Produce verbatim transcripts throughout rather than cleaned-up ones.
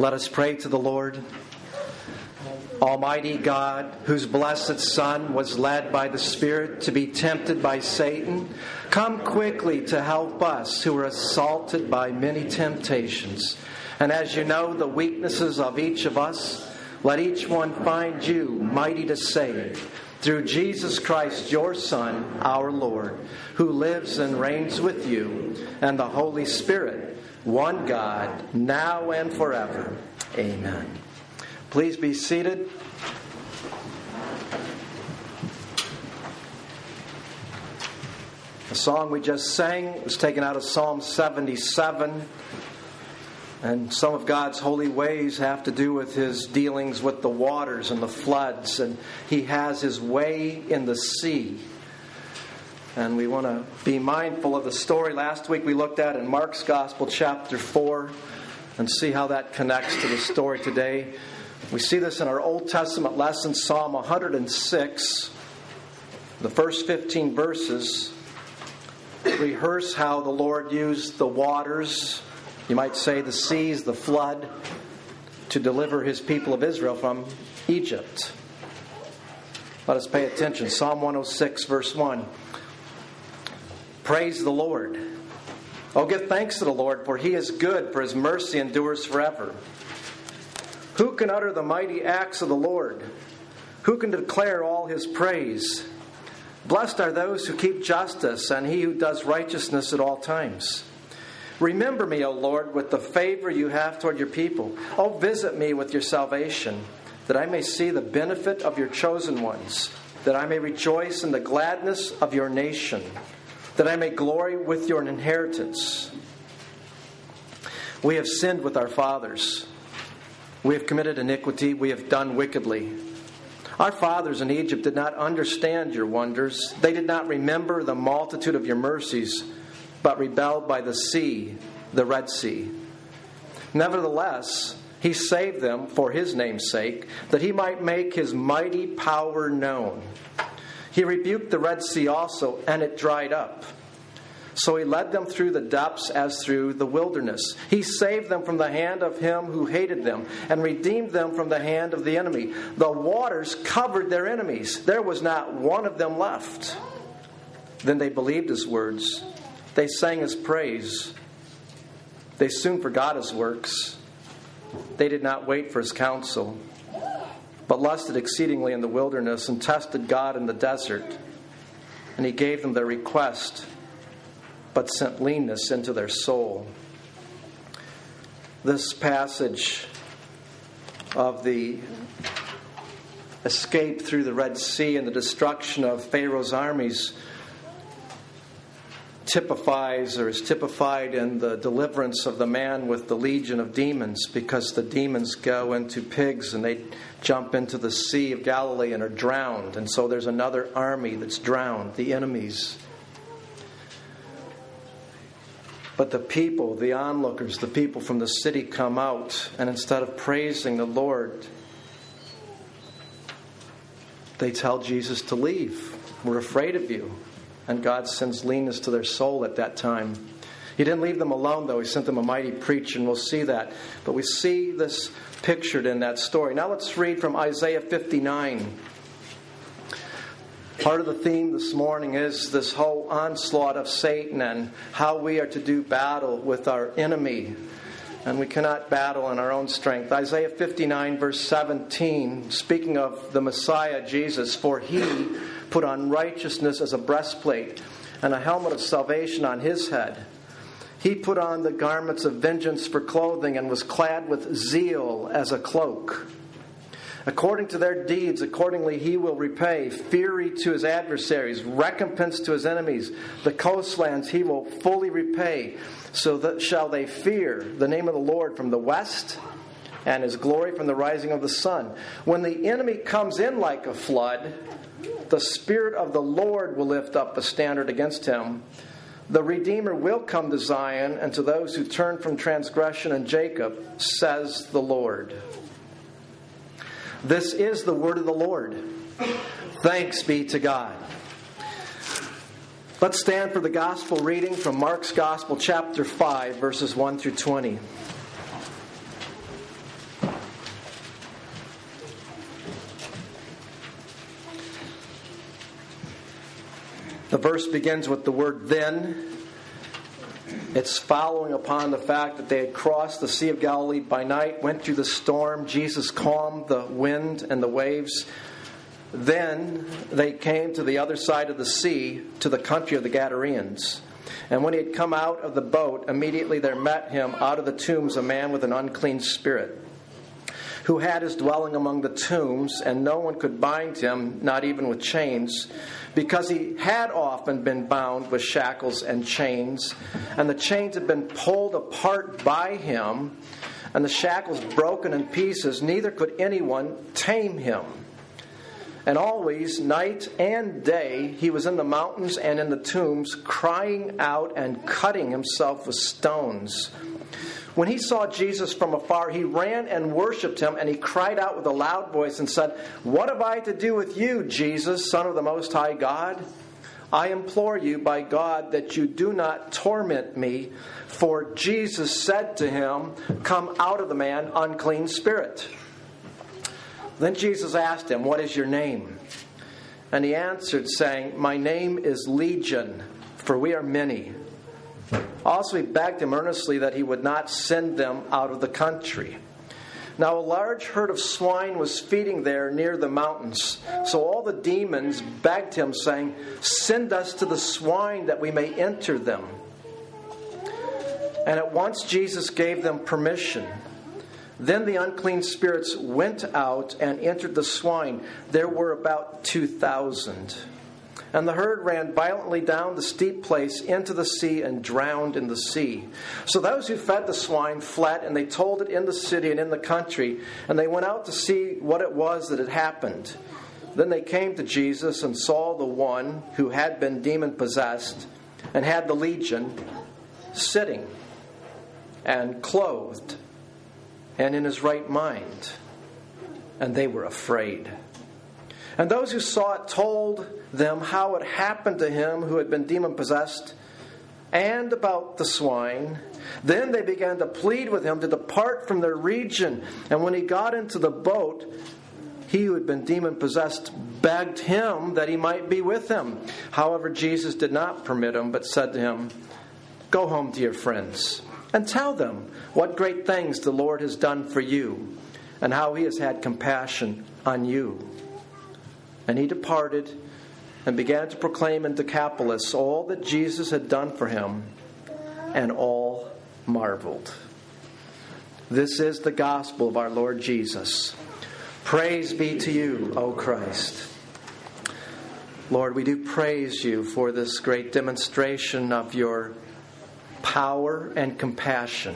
Let us pray to the Lord. Almighty God, whose blessed Son was led by the Spirit to be tempted by Satan, come quickly to help us who are assaulted by many temptations. And as you know the weaknesses of each of us, let each one find you mighty to save. Through Jesus Christ, your Son, our Lord, who lives and reigns with you, and the Holy Spirit, one God, now and forever. Amen. Please be seated. The song we just sang was taken out of Psalm seventy-seven. And some of God's holy ways have to do with His dealings with the waters and the floods. And He has His way in the sea. And we want to be mindful of the story last week we looked at in Mark's Gospel, chapter four, and see how that connects to the story today. We see this in our Old Testament lesson, Psalm one hundred six. The first fifteen verses rehearse how the Lord used the waters, you might say the seas, the flood, to deliver His people of Israel from Egypt. Let us pay attention. Psalm one oh six, verse one. Praise the Lord. Oh, give thanks to the Lord, for He is good, for His mercy endures forever. Who can utter the mighty acts of the Lord? Who can declare all His praise? Blessed are those who keep justice, and he who does righteousness at all times. Remember me, O Lord, with the favor you have toward your people. Oh, visit me with your salvation, that I may see the benefit of your chosen ones, that I may rejoice in the gladness of your nation, that I may glory with your inheritance. We have sinned with our fathers. We have committed iniquity. We have done wickedly. Our fathers in Egypt did not understand your wonders. They did not remember the multitude of your mercies, but rebelled by the sea, the Red Sea. Nevertheless, He saved them for His name's sake, that He might make His mighty power known. He rebuked the Red Sea also, and it dried up. So He led them through the depths as through the wilderness. He saved them from the hand of him who hated them, and redeemed them from the hand of the enemy. The waters covered their enemies. There was not one of them left. Then they believed His words. They sang His praise. They soon forgot His works. They did not wait for His counsel, but lusted exceedingly in the wilderness and tested God in the desert. And He gave them their request, but sent leanness into their soul. This passage of the escape through the Red Sea and the destruction of Pharaoh's armies typifies or is typified in the deliverance of the man with the legion of demons, because the demons go into pigs and they jump into the Sea of Galilee and are drowned. And so there's another army that's drowned, the enemies. But the people, the onlookers, the people from the city come out, and instead of praising the Lord, they tell Jesus to leave. We're afraid of you. And God sends leanness to their soul at that time. He didn't leave them alone, though. He sent them a mighty preacher, and we'll see that. But we see this pictured in that story. Now let's read from Isaiah fifty-nine. Part of the theme this morning is this whole onslaught of Satan and how we are to do battle with our enemy. And we cannot battle in our own strength. Isaiah fifty-nine, verse seventeen, speaking of the Messiah, Jesus, for He put on righteousness as a breastplate and a helmet of salvation on His head. He put on the garments of vengeance for clothing and was clad with zeal as a cloak. According to their deeds, accordingly He will repay fury to His adversaries, recompense to His enemies. The coastlands He will fully repay. So that shall they fear the name of the Lord from the west, and His glory from the rising of the sun. When the enemy comes in like a flood, the Spirit of the Lord will lift up the standard against him. The Redeemer will come to Zion, and to those who turn from transgression in Jacob, says the Lord. This is the word of the Lord. Thanks be to God. Let's stand for the gospel reading from Mark's Gospel, chapter five, verses one through twenty. verse begins with the word then. It's following upon the fact that they had crossed the Sea of Galilee by night, went through the storm. Jesus calmed the wind and the waves. Then they came to the other side of the sea, to the country of the Gadarenes. And when he had come out of the boat, immediately there met him out of the tombs a man with an unclean spirit, who had his dwelling among the tombs, and no one could bind him, not even with chains, because he had often been bound with shackles and chains, and the chains had been pulled apart by him, and the shackles broken in pieces. Neither could anyone tame him. And always, night and day, he was in the mountains and in the tombs, crying out and cutting himself with stones. When he saw Jesus from afar, he ran and worshipped him, and he cried out with a loud voice and said, "What have I to do with you, Jesus, Son of the Most High God? I implore you by God that you do not torment me." For Jesus said to him, "Come out of the man, unclean spirit." Then Jesus asked him, "What is your name?" And he answered, saying, "My name is Legion, for we are many." Also he begged him earnestly that he would not send them out of the country. Now a large herd of swine was feeding there near the mountains. So all the demons begged him, saying, "Send us to the swine that we may enter them." And at once Jesus gave them permission. Then the unclean spirits went out and entered the swine. There were about two thousand. And the herd ran violently down the steep place into the sea and drowned in the sea. So those who fed the swine fled, and they told it in the city and in the country. And they went out to see what it was that had happened. Then they came to Jesus and saw the one who had been demon-possessed and had the legion sitting and clothed and in his right mind. And they were afraid. And those who saw it told them how it happened to him who had been demon-possessed and about the swine. Then they began to plead with him to depart from their region. And when he got into the boat, he who had been demon-possessed begged him that he might be with him. However, Jesus did not permit him, but said to him, "Go home to your friends and tell them what great things the Lord has done for you and how he has had compassion on you." And he departed and began to proclaim in Decapolis all that Jesus had done for him, and all marveled. This is the gospel of our Lord Jesus. Praise be to you, O Christ. Lord, we do praise you for this great demonstration of your power and compassion.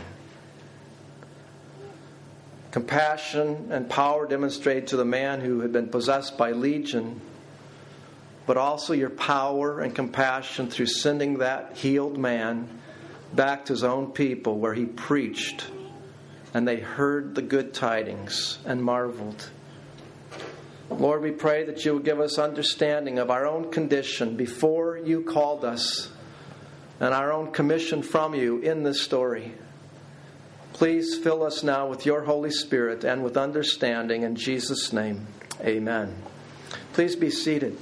Compassion and power demonstrated to the man who had been possessed by legion, but also your power and compassion through sending that healed man back to his own people, where he preached and they heard the good tidings and marveled. Lord, we pray that you will give us understanding of our own condition before you called us and our own commission from you in this story. Please fill us now with your Holy Spirit and with understanding. In Jesus' name, amen. Please be seated.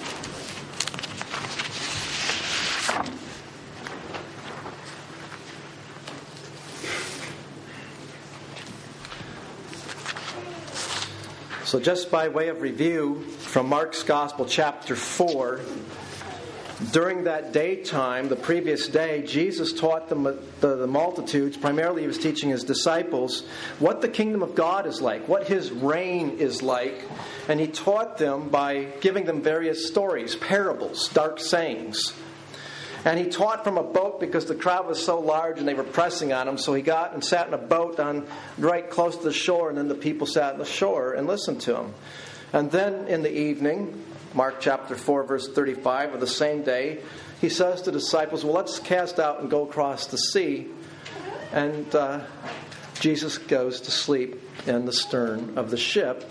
So just by way of review from Mark's Gospel, chapter four, during that daytime, the previous day, Jesus taught the, the, the multitudes, primarily he was teaching his disciples, what the kingdom of God is like, what his reign is like. And he taught them by giving them various stories, parables, dark sayings. And he taught from a boat because the crowd was so large and they were pressing on him. So he got and sat in a boat on right close to the shore, and then the people sat on the shore and listened to him. And then in the evening, Mark chapter four, verse thirty-five of the same day, he says to the disciples, well, let's cast out and go across the sea. And uh, Jesus goes to sleep in the stern of the ship.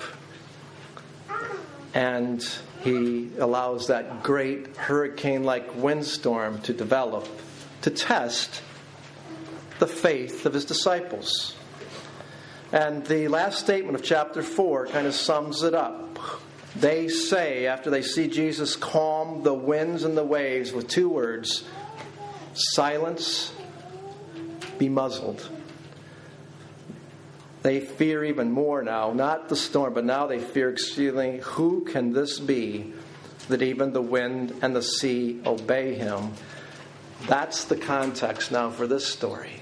And he allows that great hurricane-like windstorm to develop to test the faith of his disciples. And the last statement of chapter four kind of sums it up. they say, after they see Jesus calm the winds and the waves with two words, silence, be muzzled. They fear even more now, not the storm, but now they fear exceedingly, who can this be that even the wind and the sea obey him? That's the context now for this story.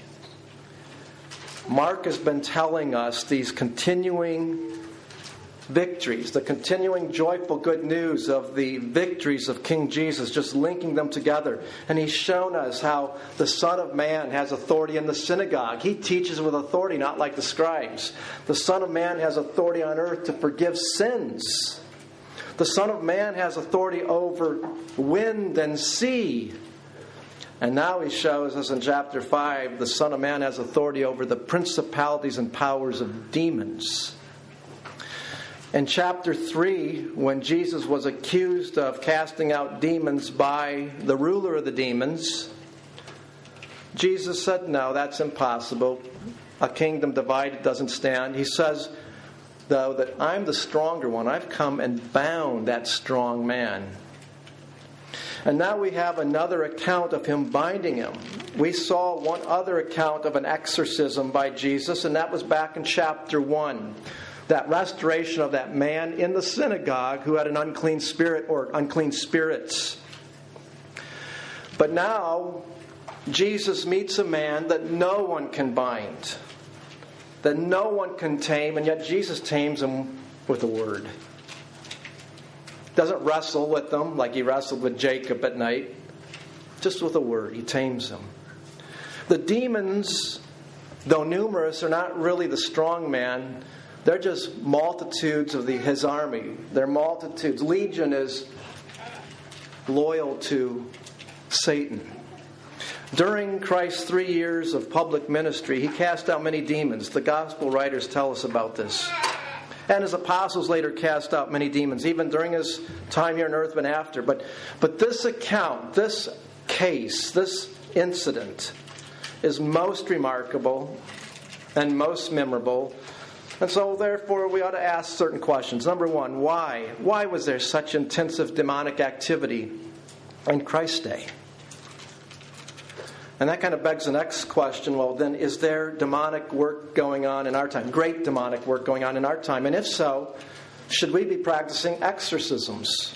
Mark has been telling us these continuing victories, the continuing joyful good news of the victories of King Jesus, just linking them together. And he's shown us how the Son of Man has authority in the synagogue. He teaches with authority, not like the scribes. The Son of Man has authority on earth to forgive sins. The Son of Man has authority over wind and sea. And now he shows us in chapter five, the Son of Man has authority over the principalities and powers of demons. In chapter three, when Jesus was accused of casting out demons by the ruler of the demons, Jesus said, no, that's impossible. A kingdom divided doesn't stand. He says, though, that I'm the stronger one. I've come and bound that strong man. And now we have another account of him binding him. We saw one other account of an exorcism by Jesus, and that was back in chapter one. That restoration of that man in the synagogue who had an unclean spirit or unclean spirits. But now, Jesus meets a man that no one can bind, that no one can tame, and yet Jesus tames him with a word. Doesn't wrestle with them like he wrestled with Jacob at night. Just with a word, he tames him. The demons, though numerous, are not really the strong man. They're just multitudes of the, his army. They're multitudes. Legion is loyal to Satan. During Christ's three years of public ministry, he cast out many demons. The gospel writers tell us about this. And his apostles later cast out many demons, even during his time here on earth and after. But, but this account, this case, this incident is most remarkable and most memorable. And so, therefore, we ought to ask certain questions. Number one, why? Why was there such intensive demonic activity in Christ's day? And that kind of begs the next question, well, then, is there demonic work going on in our time? Great demonic work going on in our time? And if so, should we be practicing exorcisms?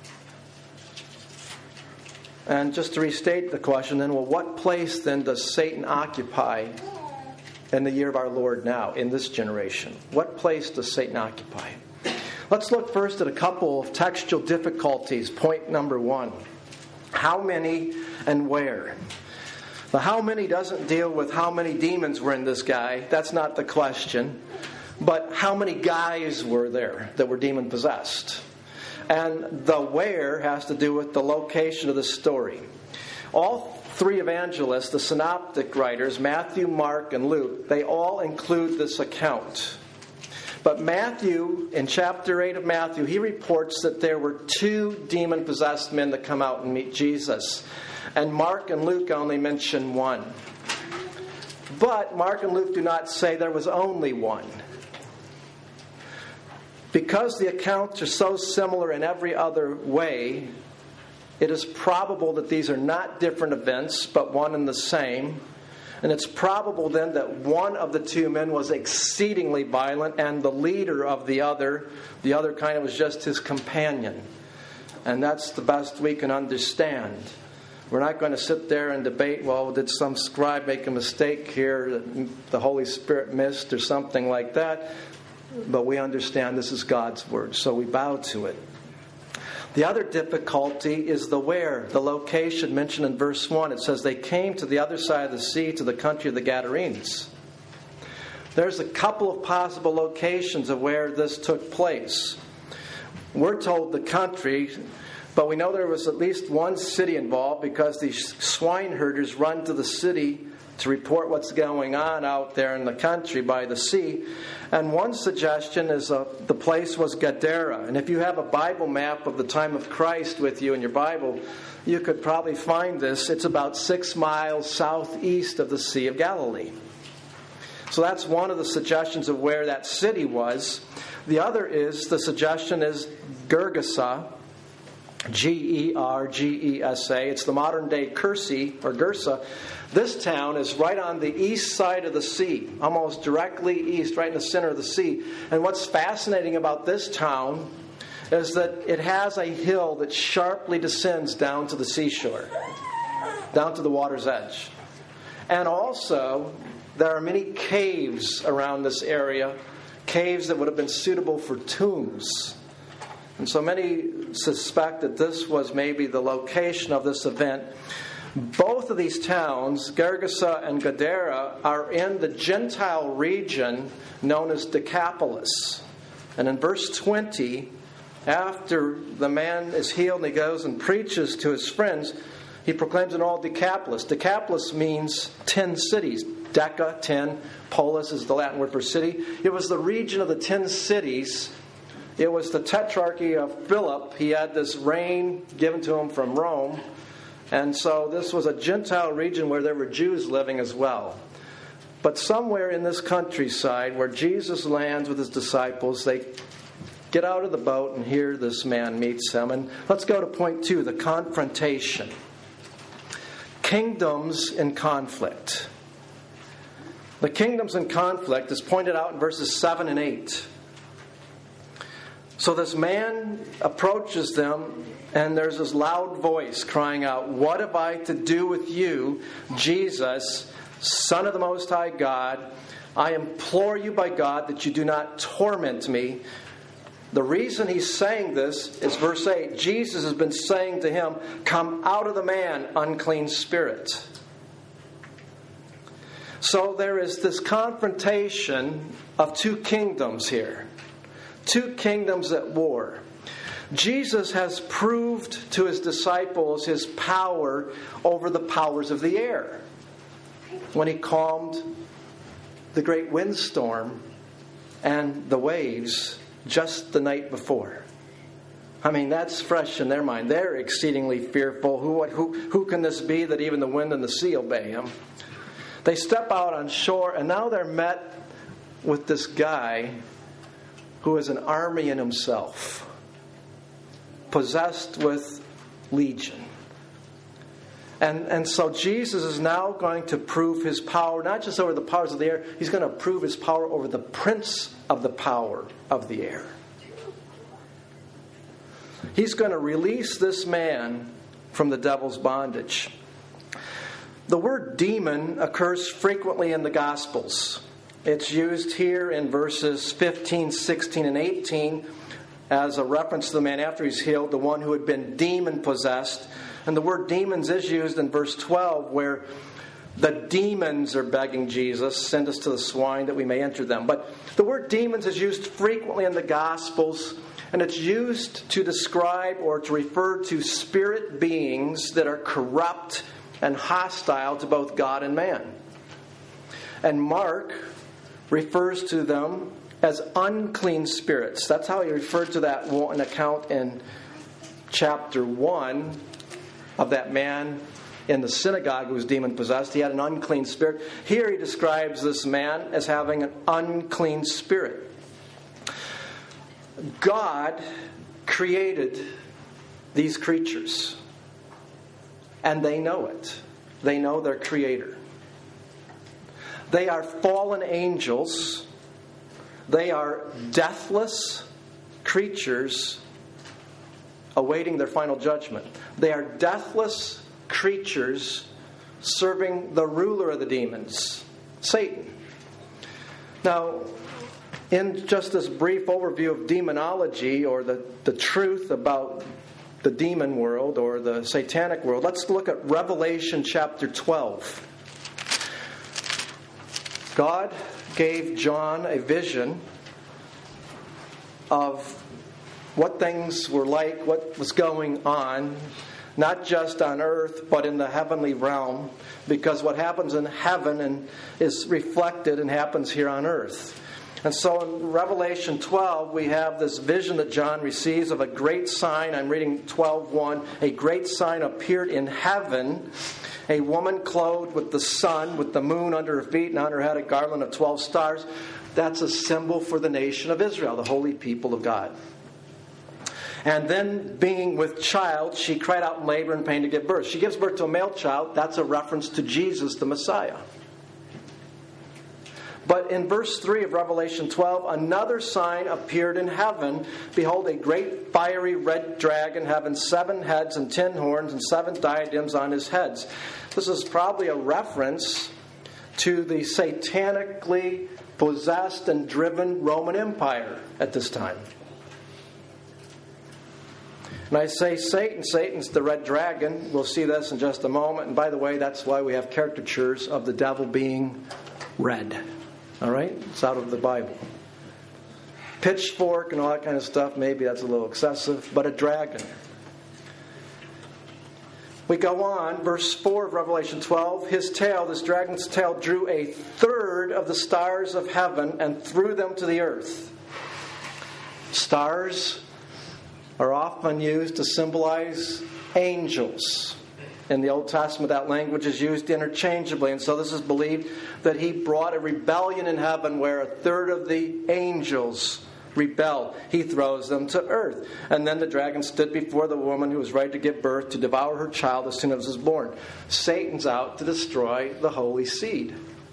And just to restate the question, then, well, what place, then, does Satan occupy in the year of our Lord now, in this generation? What place does Satan occupy? Let's look first at a couple of textual difficulties. Point number one. How many and where? The how many doesn't deal with how many demons were in this guy. That's not the question. But how many guys were there that were demon-possessed? And the where has to do with the location of the story. All three evangelists, the synoptic writers, Matthew, Mark, and Luke, they all include this account. But Matthew, in chapter eight of Matthew, he reports that there were two demon-possessed men that come out and meet Jesus. And Mark and Luke only mention one. But Mark and Luke do not say there was only one. Because the accounts are so similar in every other way, it is probable that these are not different events, but one and the same. And it's probable then that one of the two men was exceedingly violent, and the leader of the other, the other kind of was just his companion. And that's the best we can understand. We're not going to sit there and debate, well, did some scribe make a mistake here that the Holy Spirit missed or something like that? But we understand this is God's word, so we bow to it. The other difficulty is the where, the location mentioned in verse one. It says they came to the other side of the sea, to the country of the Gadarenes. There's a couple of possible locations of where this took place. We're told the country, but we know there was at least one city involved because these swine herders run to the city to report what's going on out there in the country by the sea. And one suggestion is uh, the place was Gadara. And if you have a Bible map of the time of Christ with you in your Bible, you could probably find this. It's about six miles southeast of the Sea of Galilee. So that's one of the suggestions of where that city was. The other is, the suggestion is Gergesa, G E R G E S A. It's the modern-day Kursi, or Gersa. This town is right on the east side of the sea, almost directly east, right in the center of the sea. And what's fascinating about this town is that it has a hill that sharply descends down to the seashore, down to the water's edge. And also, there are many caves around this area, caves that would have been suitable for tombs. And so many suspect that this was maybe the location of this event. Both of these towns, Gergesa and Gadara, are in the Gentile region known as Decapolis. And in verse twenty, after the man is healed and he goes and preaches to his friends, he proclaims in all Decapolis. Decapolis means ten cities. Deca, ten. Polis is the Latin word for city. It was the region of the ten cities. It was the tetrarchy of Philip. He had this reign given to him from Rome. And so this was a Gentile region where there were Jews living as well. But somewhere in this countryside where Jesus lands with his disciples, they get out of the boat and here this man meets them. And let's go to point two, the confrontation. Kingdoms in conflict. The kingdoms in conflict is pointed out in verses seven and eight. So this man approaches them, and there's this loud voice crying out, "What have I to do with you, Jesus, Son of the Most High God? I implore you by God that you do not torment me." The reason he's saying this is verse eight. Jesus has been saying to him, "Come out of the man, unclean spirit." So there is this confrontation of two kingdoms here. Two kingdoms at war. Jesus has proved to his disciples his power over the powers of the air when he calmed the great windstorm and the waves just the night before. I mean, that's fresh in their mind. They're exceedingly fearful. Who, who, who can this be that even the wind and the sea obey him? They step out on shore, and now they're met with this guy who is an army in himself, possessed with legion. And, and so Jesus is now going to prove his power, not just over the powers of the air, he's going to prove his power over the prince of the power of the air. He's going to release this man from the devil's bondage. The word demon occurs frequently in the Gospels. It's used here in verses fifteen, sixteen, and eighteen as a reference to the man after he's healed, the one who had been demon-possessed. And the word demons is used in verse twelve, where the demons are begging Jesus, "Send us to the swine that we may enter them." But the word demons is used frequently in the Gospels, and it's used to describe or to refer to spirit beings that are corrupt and hostile to both God and man. And Mark refers to them as unclean spirits. That's how he referred to that one account in chapter one of that man in the synagogue who was demon-possessed. He had an unclean spirit. Here he describes this man as having an unclean spirit. God created these creatures, and they know it. They know their Creator. They are fallen angels. They are deathless creatures awaiting their final judgment. They are deathless creatures serving the ruler of the demons, Satan. Now, in just this brief overview of demonology, or the, the truth about the demon world or the satanic world, let's look at Revelation chapter twelve. God gave John a vision of what things were like, what was going on, not just on earth, but in the heavenly realm, because what happens in heaven and is reflected and happens here on earth. And so in Revelation twelve, we have this vision that John receives of a great sign. I'm reading twelve one. A great sign appeared in heaven, a woman clothed with the sun, with the moon under her feet, and on her head a garland of twelve stars. That's a symbol for the nation of Israel, the holy people of God. And then, being with child, she cried out in labor and pain to give birth. She gives birth to a male child. That's a reference to Jesus, the Messiah. But in verse three of Revelation twelve, another sign appeared in heaven. Behold, a great fiery red dragon having seven heads and ten horns and seven diadems on his heads. This is probably a reference to the satanically possessed and driven Roman Empire at this time. And I say Satan, Satan's the red dragon. We'll see this in just a moment. And by the way, that's why we have caricatures of the devil being red. All right? It's out of the Bible. Pitchfork and all that kind of stuff, maybe that's a little excessive, but a dragon. We go on, verse four of Revelation twelve. His tail, this dragon's tail, drew a third of the stars of heaven and threw them to the earth. Stars are often used to symbolize angels. In the Old Testament, that language is used interchangeably. And so this is believed that he brought a rebellion in heaven where a third of the angels rebelled. He throws them to earth. And then the dragon stood before the woman who was ready to give birth to devour her child as soon as it was born. Satan's out to destroy the holy seed.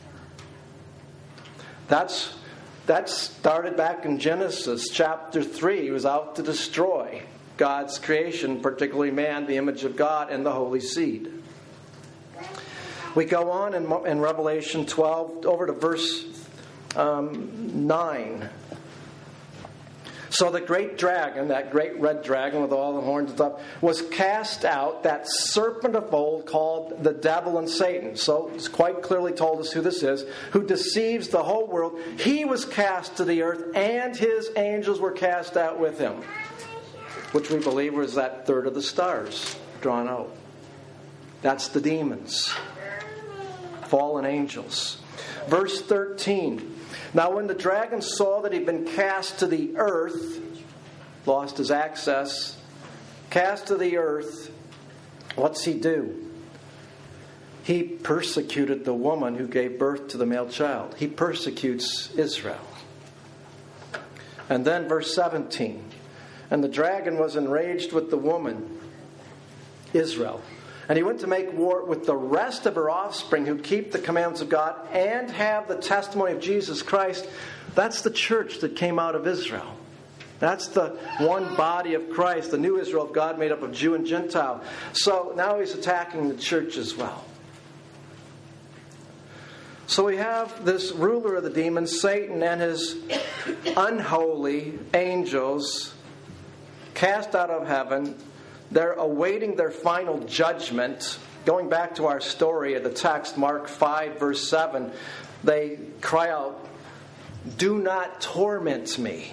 That's, that started back in Genesis chapter three. He was out to destroy God's creation, particularly man, the image of God, and the holy seed. We go on in, in Revelation twelve, over to verse um, nine. So the great dragon, that great red dragon with all the horns and stuff, was cast out, that serpent of old called the devil and Satan. So it's quite clearly told us who this is, who deceives the whole world. He was cast to the earth, and his angels were cast out with him, which we believe was that third of the stars drawn out. That's the demons, fallen angels. Verse thirteen. Now when the dragon saw that he'd been cast to the earth, lost his access, cast to the earth, what's he do? He persecuted the woman who gave birth to the male child. He persecutes Israel. And then verse seventeen. And the dragon was enraged with the woman, Israel. And he went to make war with the rest of her offspring who keep the commandments of God and have the testimony of Jesus Christ. That's the church that came out of Israel. That's the one body of Christ, the new Israel of God made up of Jew and Gentile. So now he's attacking the church as well. So we have this ruler of the demons, Satan, and his unholy angels cast out of heaven. They're awaiting their final judgment. Going back to our story of the text, Mark five, verse seven, they cry out, "Do not torment me."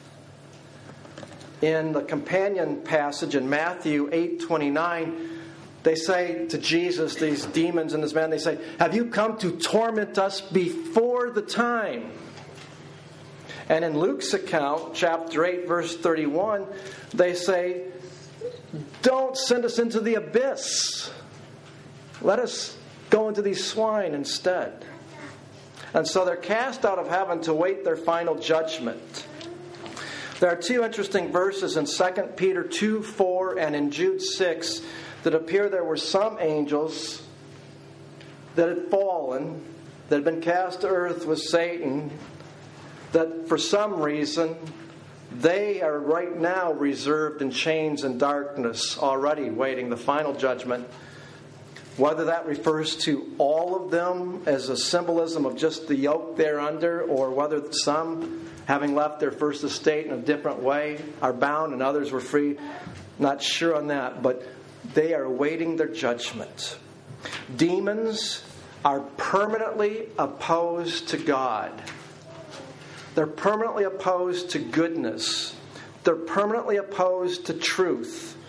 In the companion passage in Matthew eight twenty-nine, they say to Jesus, these demons and this man, they say, "Have you come to torment us before the time?" And in Luke's account, chapter eight, verse thirty-one, they say, "Don't send us into the abyss. Let us go into these swine instead." And so they're cast out of heaven to wait their final judgment. There are two interesting verses in Second Peter two four and in Jude six that appear there were some angels that had fallen, that had been cast to earth with Satan, that for some reason they are right now reserved in chains and darkness, already waiting the final judgment. Whether that refers to all of them as a symbolism of just the yoke they're under, or whether some, having left their first estate in a different way, are bound and others were free, not sure on that, but they are awaiting their judgment. Demons are permanently opposed to God. They're permanently opposed to goodness. They're permanently opposed to truth.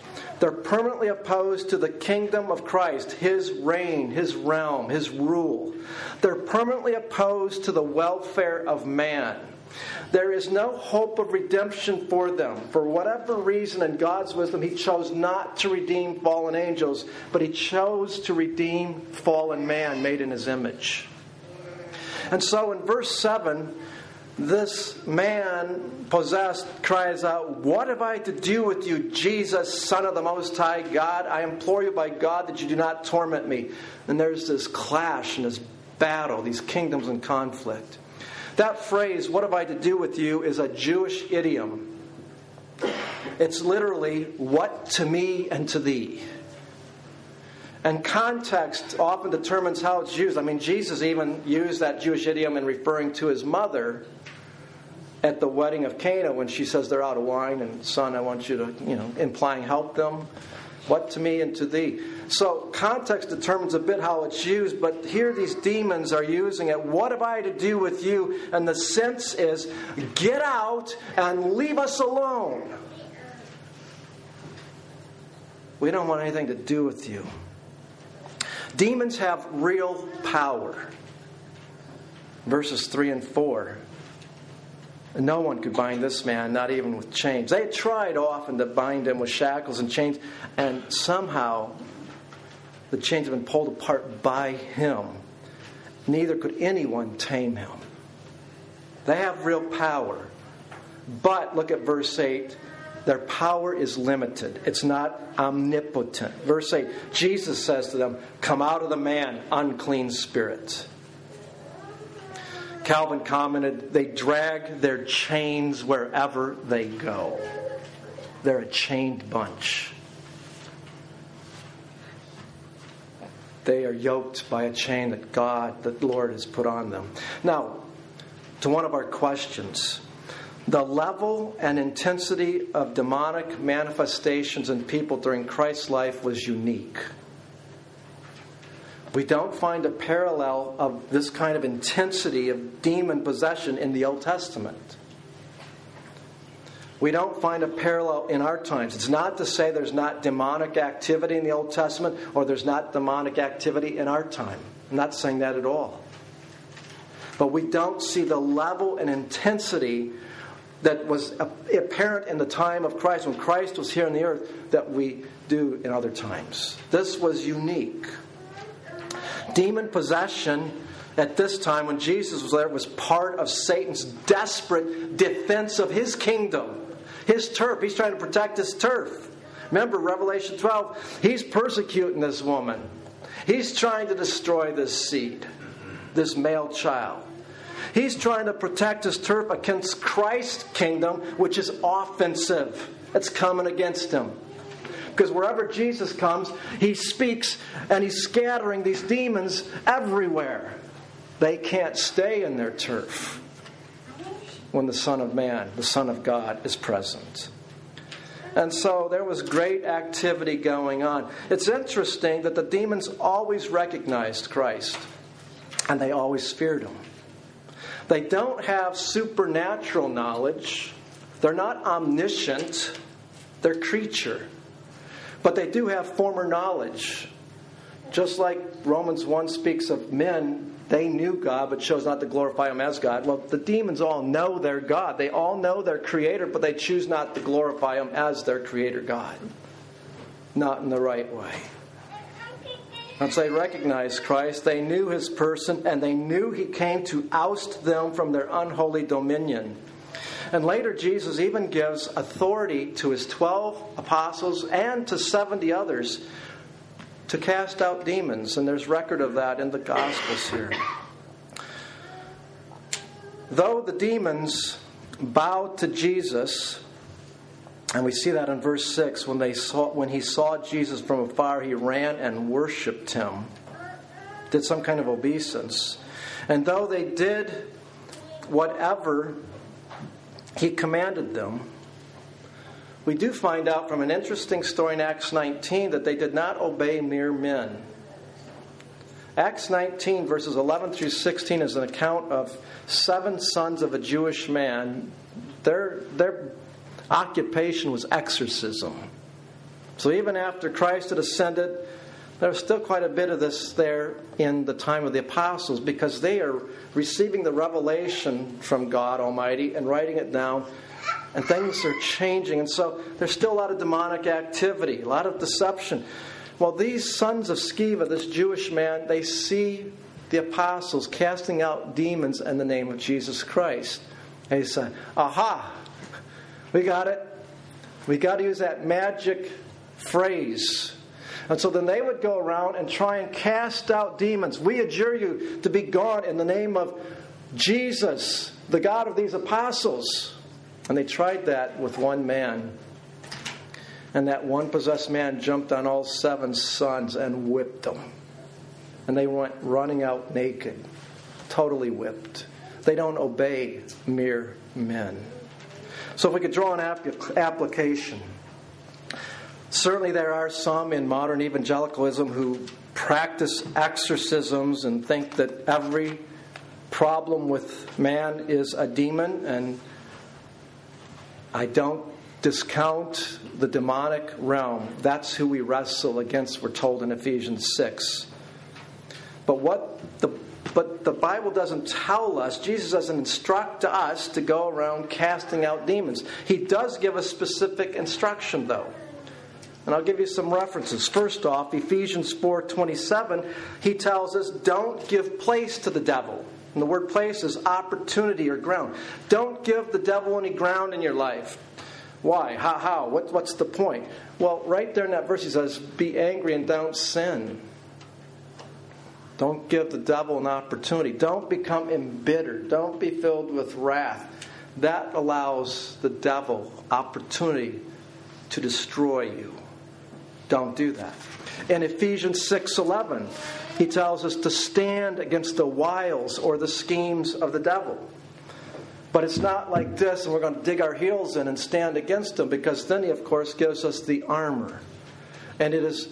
They're permanently opposed to the kingdom of Christ, His reign, His realm, His rule. They're permanently opposed to the welfare of man. There is no hope of redemption for them. For whatever reason, in God's wisdom, He chose not to redeem fallen angels, but He chose to redeem fallen man made in His image. And so in verse seven, this man possessed cries out, "What have I to do with you, Jesus, Son of the Most High God? I implore you by God that you do not torment me." And there's this clash and this battle, these kingdoms in conflict. That phrase, "What have I to do with you," is a Jewish idiom. It's literally, "What to me and to thee." And context often determines how it's used. I mean, Jesus even used that Jewish idiom in referring to His mother at the wedding of Cana when she says they're out of wine and, "Son, I want you to," you know, implying help them. What to me and to thee. So context determines a bit how it's used, but here these demons are using it. What have I to do with you? And the sense is, get out and leave us alone. We don't want anything to do with you. Demons have real power. Verses three and four. No one could bind this man, not even with chains. They had tried often to bind him with shackles and chains, and somehow the chains have been pulled apart by him. Neither could anyone tame him. They have real power. But, look at verse eight, their power is limited. It's not omnipotent. Verse eight, Jesus says to them, "Come out of the man, unclean spirit." Calvin commented, they drag their chains wherever they go. They're a chained bunch. They are yoked by a chain that God, the Lord, has put on them. Now, to one of our questions. The level and intensity of demonic manifestations in people during Christ's life was unique. We don't find a parallel of this kind of intensity of demon possession in the Old Testament. We don't find a parallel in our times. It's not to say there's not demonic activity in the Old Testament or there's not demonic activity in our time. I'm not saying that at all. But we don't see the level and intensity that was apparent in the time of Christ, when Christ was here on the earth, that we do in other times. This was unique. Demon possession at this time, when Jesus was there, was part of Satan's desperate defense of his kingdom. His turf. He's trying to protect his turf. Remember Revelation twelve, he's persecuting this woman. He's trying to destroy this seed, this male child. He's trying to protect his turf against Christ's kingdom, which is offensive. It's coming against him. Because wherever Jesus comes, He speaks and He's scattering these demons everywhere. They can't stay in their turf when the Son of Man, the Son of God, is present. And so there was great activity going on. It's interesting that the demons always recognized Christ and they always feared Him. They don't have supernatural knowledge. They're not omniscient. They're creature. But they do have former knowledge. Just like Romans one speaks of men, they knew God but chose not to glorify Him as God. Well, the demons all know their God. They all know their Creator, but they choose not to glorify Him as their Creator God. Not in the right way. Once they recognized Christ, they knew His person, and they knew He came to oust them from their unholy dominion. And later Jesus even gives authority to His twelve apostles and to seventy others to cast out demons. And there's record of that in the Gospels here. Though the demons bowed to Jesus, and we see that in verse six, when they saw when he saw Jesus from afar, he ran and worshipped Him. Did some kind of obeisance. And though they did whatever He commanded them, we do find out from an interesting story in Acts nineteen that they did not obey mere men. Acts nineteen, verses eleven through sixteen, is an account of seven sons of a Jewish man. Their, their occupation was exorcism. So even after Christ had ascended, there was still quite a bit of this there in the time of the apostles, because they are receiving the revelation from God Almighty and writing it down, and things are changing. And so there's still a lot of demonic activity, a lot of deception. Well, these sons of Sceva, this Jewish man, they see the apostles casting out demons in the name of Jesus Christ. They say, aha, we got it. We got to use that magic phrase. And so then they would go around and try and cast out demons. We adjure you to be gone in the name of Jesus, the God of these apostles. And they tried that with one man. And that one possessed man jumped on all seven sons and whipped them. And they went running out naked, totally whipped. They don't obey mere men. So if we could draw an application. Certainly there are some in modern evangelicalism who practice exorcisms and think that every problem with man is a demon. And I don't discount the demonic realm. That's who we wrestle against, we're told in Ephesians six. But what the but the Bible doesn't tell us, Jesus doesn't instruct us to go around casting out demons. He does give us specific instruction, though. And I'll give you some references. First off, Ephesians four twenty-seven, he tells us, don't give place to the devil. And the word place is opportunity or ground. Don't give the devil any ground in your life. Why? How? How? What, what's the point? Well, right there in that verse he says, be angry and don't sin. Don't give the devil an opportunity. Don't become embittered. Don't be filled with wrath. That allows the devil opportunity to destroy you. Don't do that. In Ephesians six eleven, he tells us to stand against the wiles or the schemes of the devil. But it's not like this, and we're going to dig our heels in and stand against him, because then he, of course, gives us the armor. And it is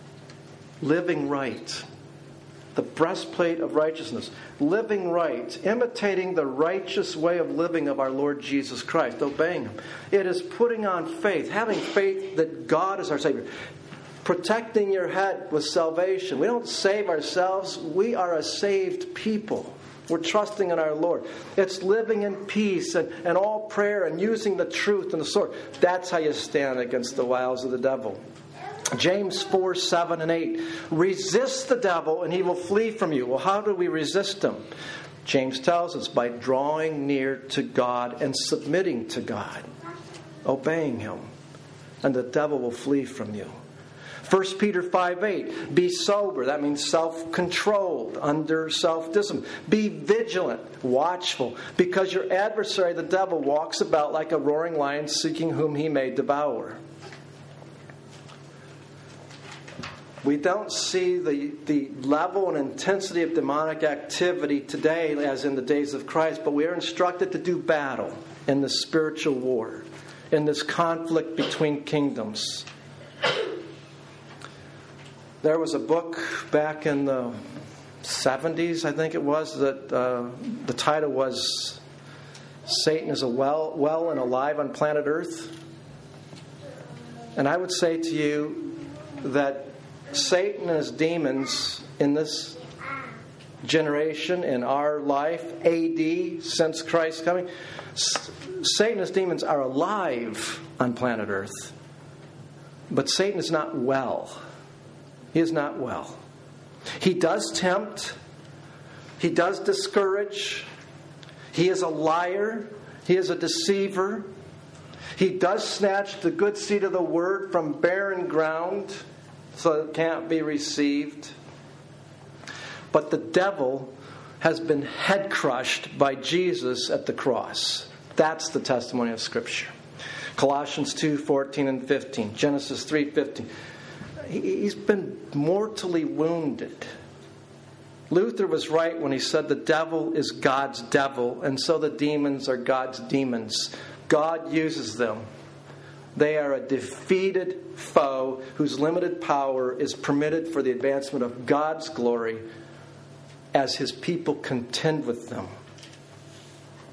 living right. The breastplate of righteousness. Living right. Imitating the righteous way of living of our Lord Jesus Christ. Obeying Him. It is putting on faith. Having faith that God is our Savior. Protecting your head with salvation. We don't save ourselves. We are a saved people. We're trusting in our Lord. It's living in peace and, and all prayer and using the truth and the sword. That's how you stand against the wiles of the devil. James four, seven, and eight. Resist the devil and he will flee from you. Well, how do we resist him? James tells us by drawing near to God and submitting to God. Obeying Him. And the devil will flee from you. First Peter five, eight. Be sober. That means self-controlled, under self-discipline. Be vigilant, watchful, because your adversary, the devil, walks about like a roaring lion seeking whom he may devour. We don't see the, the level and intensity of demonic activity today as in the days of Christ, but we are instructed to do battle in the spiritual war, in this conflict between kingdoms. There was a book back in the seventies, I think it was, that uh, the title was Satan is a well, well and alive on planet Earth. And I would say to you that Satan and his demons in this generation, in our life, A D, since Christ's coming, Satan and his demons are alive on planet Earth. But Satan is not well. He is not well. He does tempt. He does discourage. He is a liar. He is a deceiver. He does snatch the good seed of the word from barren ground, so it can't be received. But the devil has been head crushed by Jesus at the cross. That's the testimony of Scripture. Colossians two, fourteen and fifteen. Genesis three, fifteen. He's been mortally wounded. Luther was right when he said the devil is God's devil, and so the demons are God's demons. God uses them. They are a defeated foe whose limited power is permitted for the advancement of God's glory as His people contend with them.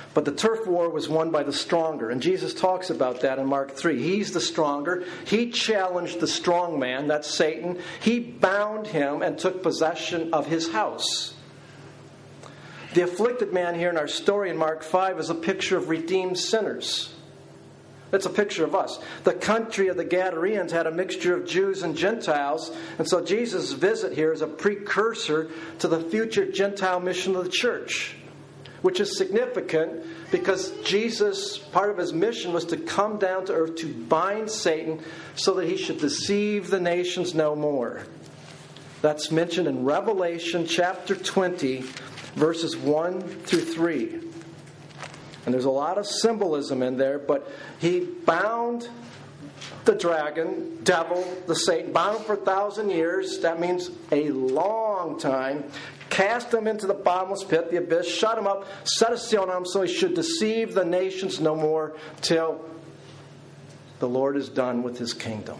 But the turf war was won by the stronger. And Jesus talks about that in Mark three. He's the stronger. He challenged the strong man, that's Satan. He bound him and took possession of his house. The afflicted man here in our story in Mark five is a picture of redeemed sinners. It's a picture of us. The country of the Gadarenes had a mixture of Jews and Gentiles. And so Jesus' visit here is a precursor to the future Gentile mission of the church. Which is significant because Jesus, part of his mission was to come down to earth to bind Satan so that he should deceive the nations no more. That's mentioned in Revelation chapter twenty, verses one through three. And there's a lot of symbolism in there, but he bound the dragon, devil, the Satan, bound him for a thousand years. That means a long time. Cast him into the bottomless pit, the abyss, shut him up, set a seal on him so he should deceive the nations no more till the Lord is done with his kingdom.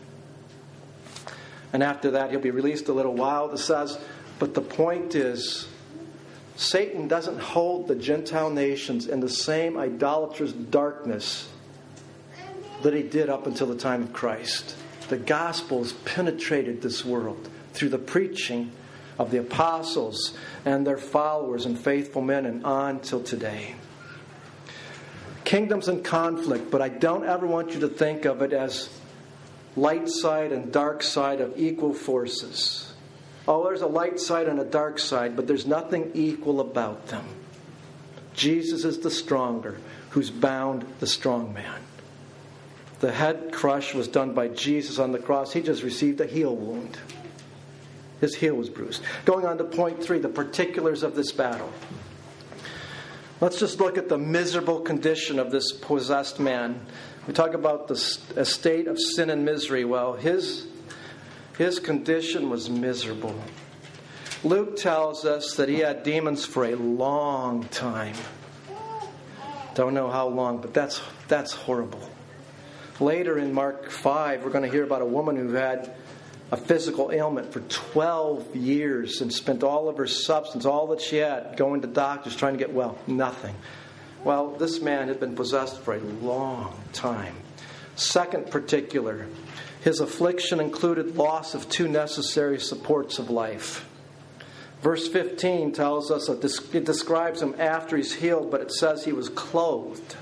And after that, he'll be released a little while, it says. But the point is, Satan doesn't hold the Gentile nations in the same idolatrous darkness that he did up until the time of Christ. The gospel has penetrated this world through the preaching of the apostles and their followers and faithful men, and on till today. Kingdoms in conflict, but I don't ever want you to think of it as light side and dark side of equal forces. Oh, there's a light side and a dark side, but there's nothing equal about them. Jesus is the stronger, who's bound the strong man. The head crush was done by Jesus on the cross. He just received a heel wound. His heel was bruised. Going on to point three, the particulars of this battle. Let's just look at the miserable condition of this possessed man. We talk about the state of sin and misery. Well, his, his condition was miserable. Luke tells us that he had demons for a long time. Don't know how long, but that's that's horrible. Later in Mark five, we're going to hear about a woman who had a physical ailment for twelve years and spent all of her substance, all that she had, going to doctors trying to get well. Nothing. Well, this man had been possessed for a long time. Second particular, his affliction included loss of two necessary supports of life. Verse fifteen tells us that this, it describes him after he's healed, but it says he was clothed.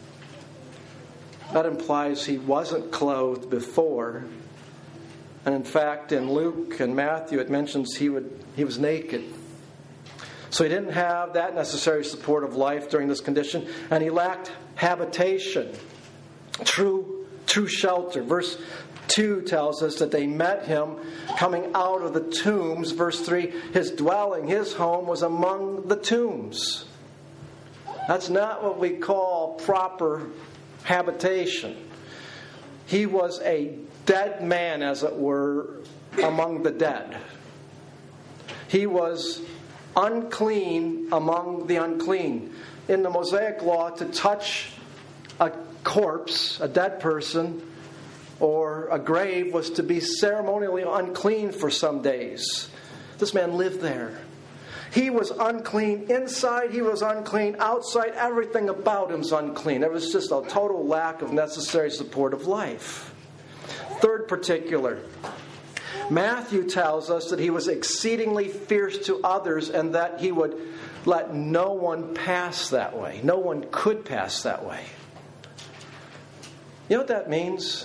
That implies he wasn't clothed before. And in fact, in Luke and Matthew, it mentions he would he was naked. So he didn't have that necessary support of life during this condition, and he lacked habitation, true, true shelter. Verse two tells us that they met him coming out of the tombs. Verse three, his dwelling, his home was among the tombs. That's not what we call proper habitation. He was a dead man, as it were, among the dead. He was unclean among the unclean. In the Mosaic law, to touch a corpse, a dead person, or a grave was to be ceremonially unclean for some days. This man lived there. He was unclean inside, he was unclean outside. Everything about him was unclean. There was just a total lack of necessary support of life. Third particular, Matthew tells us that he was exceedingly fierce to others and that he would let no one pass that way. No one could pass that way. You know what that means?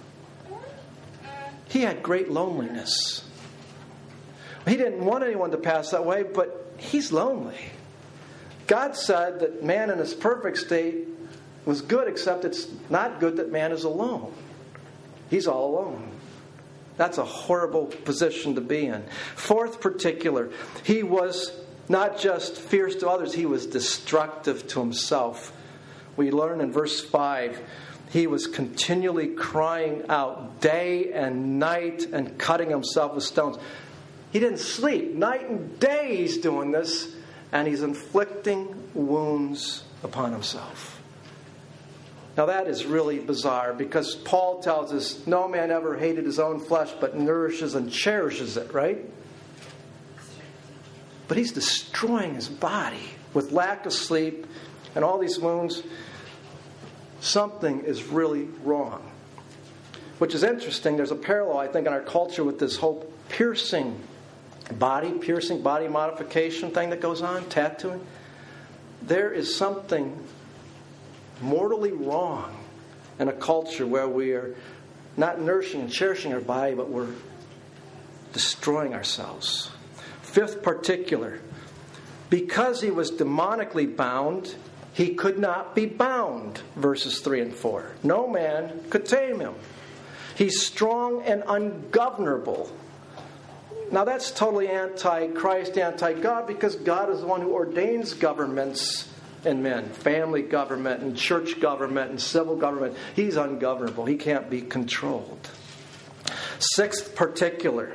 He had great loneliness. He didn't want anyone to pass that way, but he's lonely. God said that man in his perfect state was good, except it's not good that man is alone. He's all alone. That's a horrible position to be in. Fourth particular, he was not just fierce to others, he was destructive to himself. We learn in verse five, he was continually crying out day and night and cutting himself with stones. He didn't sleep. Night and day he's doing this, and he's inflicting wounds upon himself. Now that is really bizarre, because Paul tells us no man ever hated his own flesh but nourishes and cherishes it, right? But he's destroying his body with lack of sleep, and all these wounds, something is really wrong. Which is interesting. There's a parallel, I think, in our culture with this whole piercing body, piercing body modification thing that goes on, tattooing. There is something mortally wrong in a culture where we are not nourishing and cherishing our body, but we're destroying ourselves. Fifth particular, because he was demonically bound, he could not be bound, verses three and four. No man could tame him. He's strong and ungovernable. Now that's totally anti-Christ, anti-God, because God is the one who ordains governments and men. Family government and church government and civil government. He's ungovernable. He can't be controlled. Sixth particular.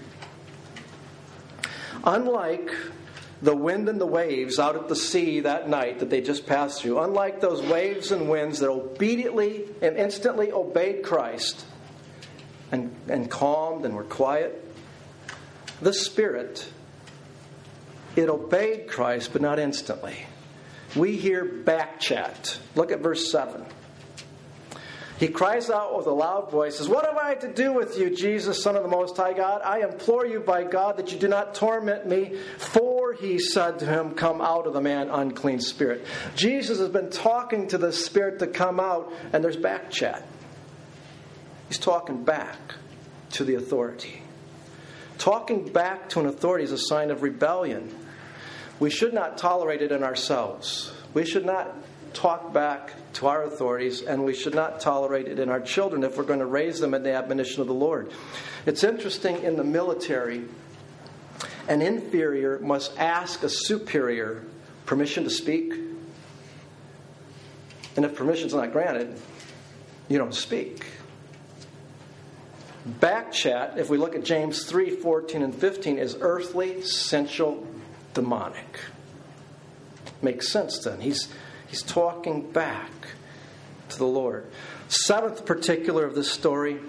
Unlike the wind and the waves out at the sea that night that they just passed through, unlike those waves and winds that obediently and instantly obeyed Christ and, and calmed and were quiet, the Spirit, it obeyed Christ, but not instantly. We hear back chat. Look at verse seven. He cries out with a loud voice, says, "What have I to do with you, Jesus, Son of the Most High God? I implore you by God that you do not torment me." For he said to him, "Come out of the man, unclean spirit." Jesus has been talking to the spirit to come out, and there's back chat. He's talking back to the authority. Talking back to an authority is a sign of rebellion. We should not tolerate it in ourselves. We should not talk back to our authorities, and we should not tolerate it in our children if we're going to raise them in the admonition of the Lord. It's interesting, in the military, an inferior must ask a superior permission to speak. And if permission's not granted, you don't speak. Back chat, if we look at James three, fourteen and fifteen, is earthly, sensual, demonic. Makes sense then. He's he's talking back to the Lord. Seventh particular of this story,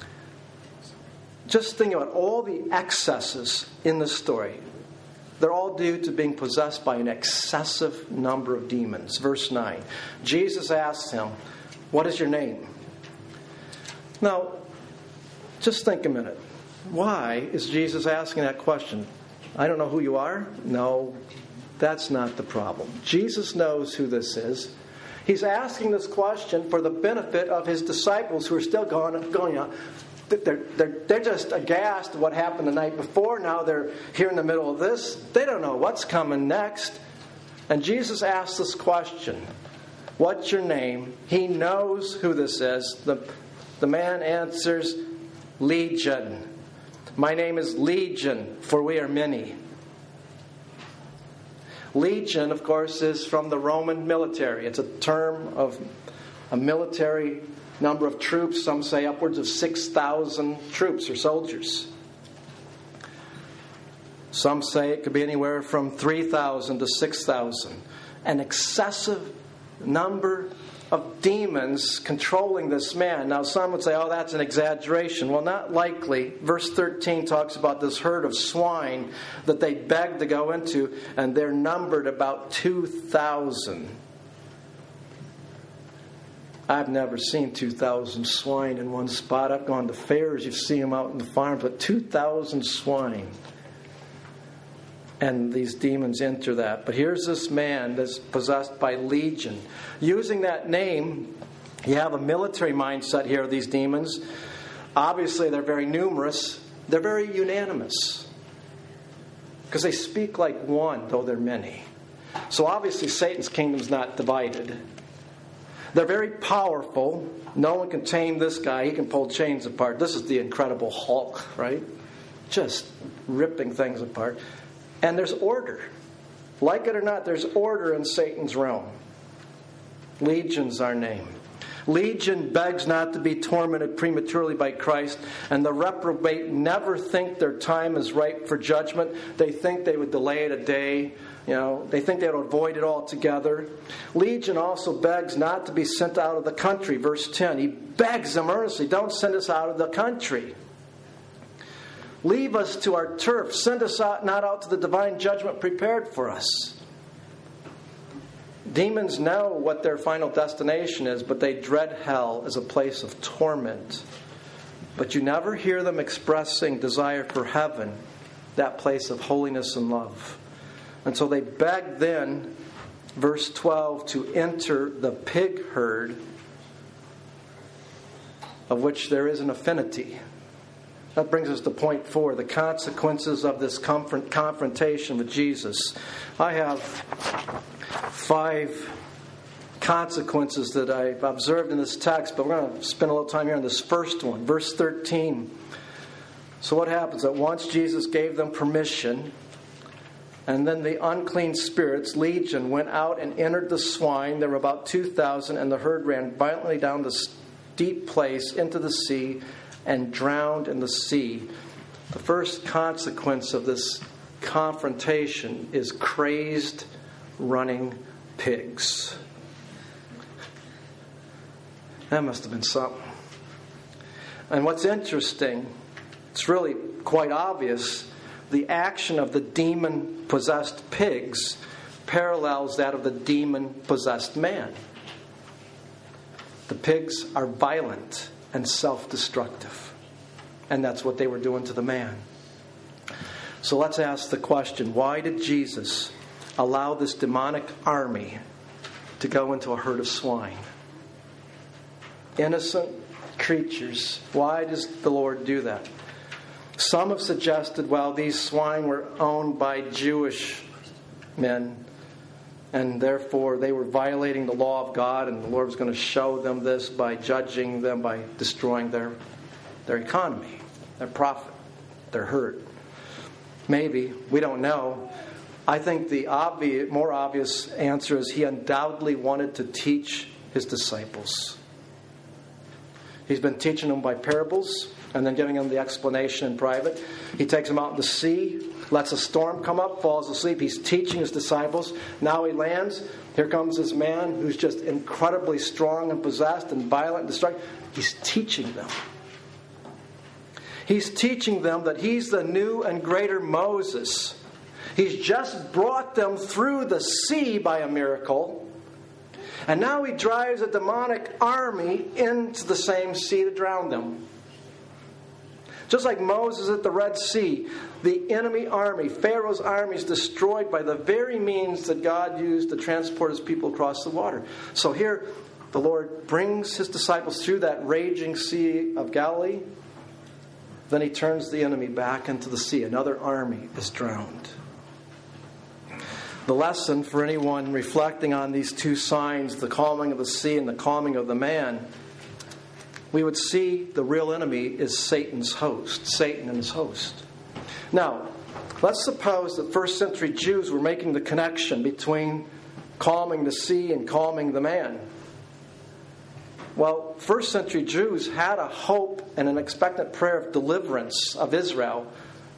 just think about all the excesses in the story. They're all due to being possessed by an excessive number of demons. Verse nine. Jesus asks him, "What is your name?" Now, just think a minute. Why is Jesus asking that question? I don't know who you are? No, that's not the problem. Jesus knows who this is. He's asking this question for the benefit of his disciples who are still going, going on. They're, they're, they're just aghast at what happened the night before. Now they're here in the middle of this. They don't know what's coming next. And Jesus asks this question. What's your name? He knows who this is. The, the man answers, Legion. My name is Legion, for we are many. Legion, of course, is from the Roman military. It's a term of a military number of troops. Some say upwards of six thousand troops or soldiers. Some say it could be anywhere from three thousand to six thousand. An excessive number of demons controlling this man. Now, some would say, oh, that's an exaggeration. Well, not likely. Verse thirteen talks about this herd of swine that they begged to go into, and they're numbered about two thousand. I've never seen two thousand swine in one spot. I've gone to fairs, you see them out in the farm, but two thousand swine. And these demons enter that. But here's this man that's possessed by Legion. Using that name, you have a military mindset here of these demons. Obviously, they're very numerous. They're very unanimous. Because they speak like one, though they're many. So obviously, Satan's kingdom's not divided. They're very powerful. No one can tame this guy. He can pull chains apart. This is the Incredible Hulk, right? Just ripping things apart. And there's order. Like it or not, there's order in Satan's realm. Legion's our name. Legion begs not to be tormented prematurely by Christ, and the reprobate never think their time is ripe for judgment. They think they would delay it a day. You know, they think they would avoid it altogether. Legion also begs not to be sent out of the country. Verse ten, he begs them earnestly, don't send us out of the country. Leave us to our turf. Send us out, not out to the divine judgment prepared for us. Demons know what their final destination is, but they dread hell as a place of torment. But you never hear them expressing desire for heaven, that place of holiness and love. And so they beg then, verse twelve, to enter the pig herd, of which there is an affinity. That brings us to point four, the consequences of this confront- confrontation with Jesus. I have five consequences that I've observed in this text, but we're going to spend a little time here on this first one, verse thirteen. So what happens? At once Jesus gave them permission, and then the unclean spirits, legion, went out and entered the swine. There were about two thousand, and the herd ran violently down the steep place into the sea and drowned in the sea. The first consequence of this confrontation is crazed, running pigs. That must have been something. And what's interesting, it's really quite obvious, the action of the demon-possessed pigs parallels that of the demon-possessed man. The pigs are violent and self-destructive. And that's what they were doing to the man. So let's ask the question, why did Jesus allow this demonic army to go into a herd of swine? Innocent creatures. Why does the Lord do that? Some have suggested, well, these swine were owned by Jewish men, and therefore they were violating the law of God, and the Lord was going to show them this by judging them, by destroying their, their economy, their profit, their herd. Maybe. We don't know. I think the obvious, more obvious answer is he undoubtedly wanted to teach his disciples. He's been teaching them by parables and then giving them the explanation in private. He takes them out in the sea, lets a storm come up, falls asleep. He's teaching his disciples. Now he lands. Here comes this man who's just incredibly strong and possessed and violent and destructive. He's teaching them. He's teaching them that he's the new and greater Moses. He's just brought them through the sea by a miracle. And now he drives a demonic army into the same sea to drown them. Just like Moses at the Red Sea, the enemy army, Pharaoh's army, is destroyed by the very means that God used to transport his people across the water. So here, the Lord brings his disciples through that raging sea of Galilee. Then he turns the enemy back into the sea. Another army is drowned. The lesson for anyone reflecting on these two signs, the calming of the sea and the calming of the man, we would see the real enemy is Satan's host, Satan and his host. Now, let's suppose that first century Jews were making the connection between calming the sea and calming the man. Well, first century Jews had a hope and an expectant prayer of deliverance of Israel.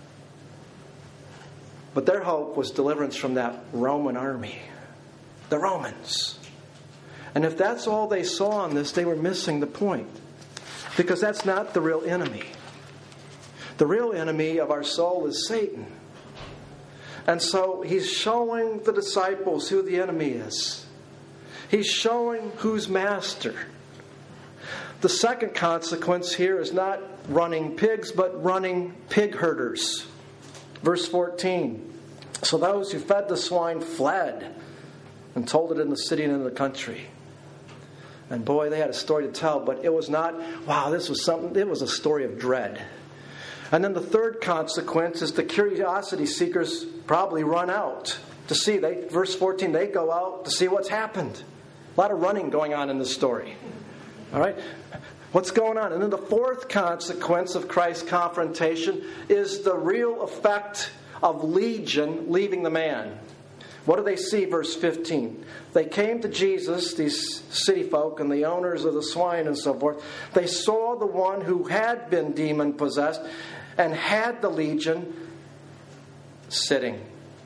But their hope was deliverance from that Roman army. The Romans. And if that's all they saw in this, they were missing the point. Because that's not the real enemy. The real enemy of our soul is Satan. And so he's showing the disciples who the enemy is. He's showing who's master. The second consequence here is not running pigs, but running pig herders. Verse fourteen. So those who fed the swine fled and told it in the city and in the country. And boy, they had a story to tell, but it was not, wow, this was something, it was a story of dread. And then the third consequence is the curiosity seekers probably run out to see. They, verse fourteen, they go out to see what's happened. A lot of running going on in this story. All right? What's going on? And then the fourth consequence of Christ's confrontation is the real effect of legion leaving the man. What do they see? Verse fifteen. They came to Jesus, these city folk and the owners of the swine and so forth. They saw the one who had been demon-possessed and had the legion sitting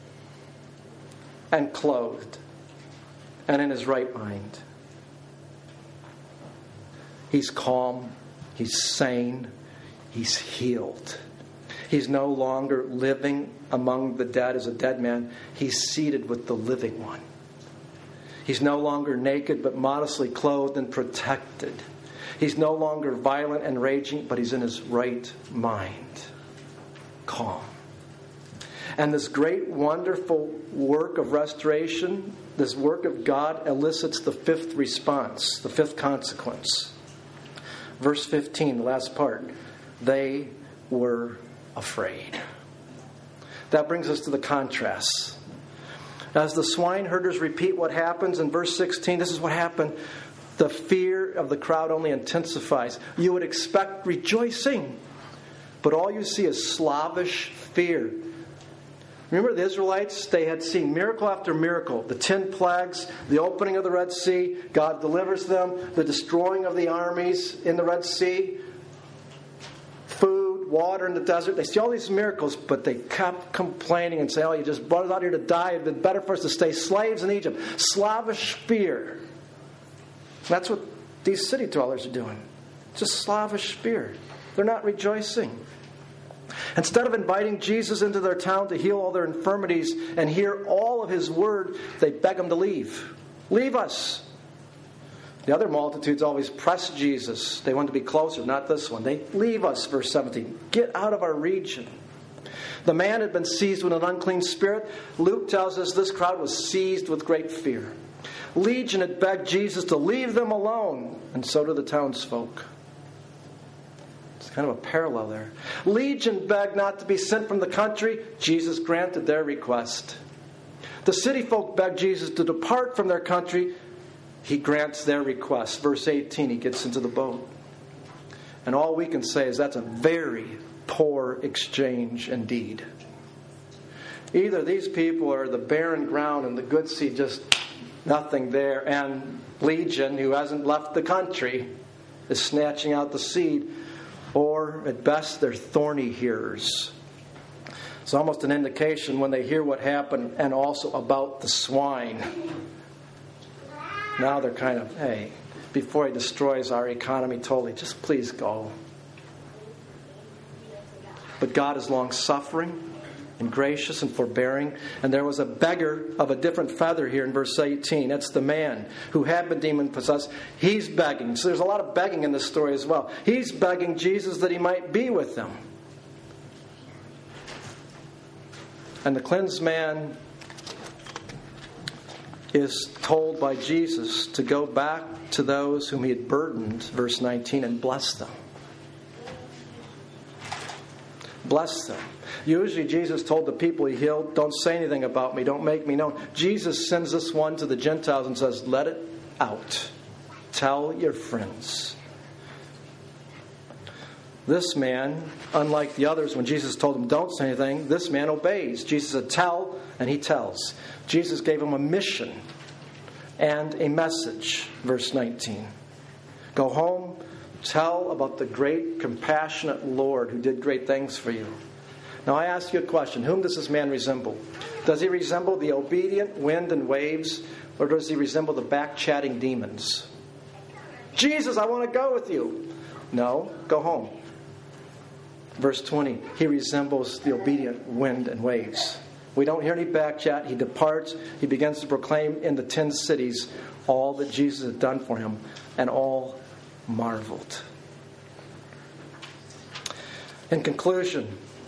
and clothed and in his right mind. He's calm. He's sane. He's healed. He's no longer living among the dead as a dead man. He's seated with the living one. He's no longer naked, but modestly clothed and protected. He's no longer violent and raging, but he's in his right mind. Calm. And this great, wonderful work of restoration, this work of God, elicits the fifth response, the fifth consequence. Verse fifteen, the last part. They were afraid. That brings us to the contrasts. As the swineherders repeat what happens in verse sixteen, this is what happened. The fear of the crowd only intensifies. You would expect rejoicing, but all you see is slavish fear. Remember the Israelites? They had seen miracle after miracle. The ten plagues, the opening of the Red Sea, God delivers them, the destroying of the armies in the Red Sea, food, water in the desert. They see all these miracles, but they kept complaining and saying, oh, you just brought us out here to die. It would be better for us to stay slaves in Egypt. Slavish fear. That's what these city dwellers are doing. Just slavish fear. They're not rejoicing. Instead of inviting Jesus into their town to heal all their infirmities and hear all of his word, they beg him to leave. Leave us. The other multitudes always press Jesus. They want to be closer, not this one. They leave us, verse seventeen. Get out of our region. The man had been seized with an unclean spirit. Luke tells us this crowd was seized with great fear. Legion had begged Jesus to leave them alone, and so did the townsfolk. It's kind of a parallel there. Legion begged not to be sent from the country. Jesus granted their request. The city folk begged Jesus to depart from their country. He grants their request. Verse eighteen, he gets into the boat. And all we can say is that's a very poor exchange indeed. Either these people are the barren ground and the good sea just nothing there, and Legion, who hasn't left the country, is snatching out the seed, or at best they're thorny hearers. It's almost an indication when they hear what happened and also about the swine. Now they're kind of, hey, before he destroys our economy totally, just please go. But God is long-suffering and gracious and forbearing. And there was a beggar of a different feather here in verse eighteen. That's the man who had been demon-possessed. He's begging. So there's a lot of begging in this story as well. He's begging Jesus that he might be with them. And the cleansed man is told by Jesus to go back to those whom he had burdened, verse nineteen, and bless them. Bless them. Usually Jesus told the people he healed, don't say anything about me, don't make me known. Jesus sends this one to the Gentiles and says, let it out. Tell your friends. This man, unlike the others when Jesus told him don't say anything, this man obeys. Jesus said tell, and he tells. Jesus gave him a mission and a message, verse nineteen. Go home, tell about the great, compassionate Lord who did great things for you. Now I ask you a question. Whom does this man resemble? Does he resemble the obedient wind and waves, or does he resemble the back-chatting demons? Jesus, I want to go with you. No, go home. Verse twenty, he resembles the obedient wind and waves. We don't hear any back-chat. He departs. He begins to proclaim in the ten cities all that Jesus had done for him, and all marveled. In conclusion,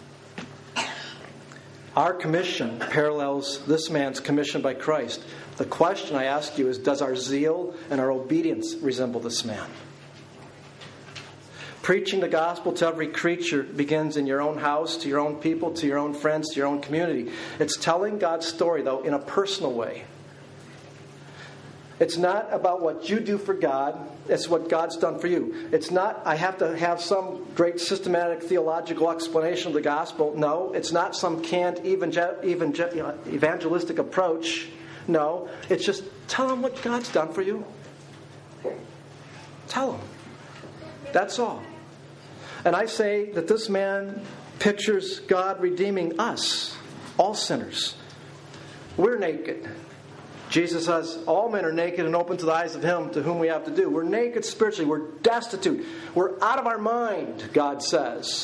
our commission parallels this man's commission by Christ. The question I ask you is, does our zeal and our obedience resemble this man? Preaching the gospel to every creature begins in your own house, to your own people, to your own friends, to your own community. It's telling God's story, though, in a personal way. It's not about what you do for God. It's what God's done for you. It's not, I have to have some great systematic theological explanation of the gospel. No, it's not some canned evangelistic approach. No, it's just tell them what God's done for you. Tell them. That's all. And I say that this man pictures God redeeming us, all sinners. We're naked. Jesus says, all men are naked and open to the eyes of him to whom we have to do. We're naked spiritually. We're destitute. We're out of our mind, God says.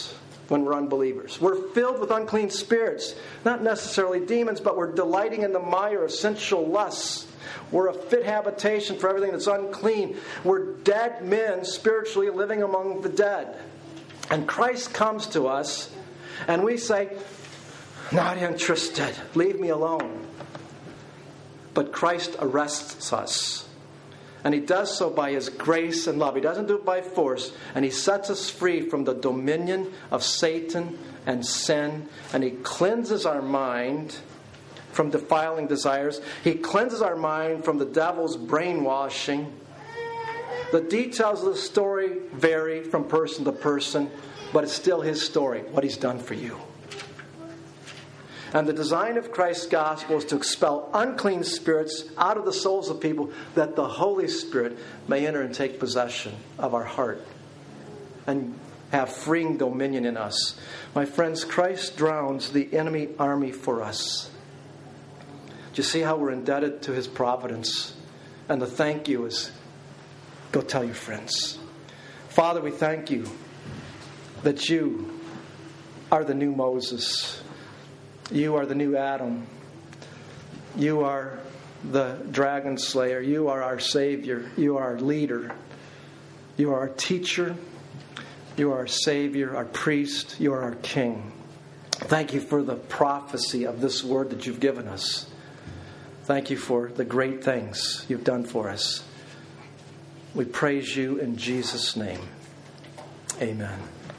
when we're unbelievers. We're filled with unclean spirits. Not necessarily demons, but we're delighting in the mire of sensual lusts. We're a fit habitation for everything that's unclean. We're dead men spiritually living among the dead. And Christ comes to us and we say, not interested. Leave me alone. But Christ arrests us. And He does so by His grace and love. He doesn't do it by force. And He sets us free from the dominion of Satan and sin. And He cleanses our mind from defiling desires. He cleanses our mind from the devil's brainwashing. The details of the story vary from person to person, but it's still His story, what He's done for you. And the design of Christ's gospel is to expel unclean spirits out of the souls of people, that the Holy Spirit may enter and take possession of our heart and have freeing dominion in us. My friends, Christ drowns the enemy army for us. Do you see how we're indebted to His providence? And the thank you is, go tell your friends. Father, we thank You that You are the new Moses. You are the new Adam. You are the dragon slayer. You are our Savior. You are our leader. You are our teacher. You are our Savior, our priest. You are our King. Thank You for the prophecy of this word that You've given us. Thank You for the great things You've done for us. We praise You in Jesus' name. Amen.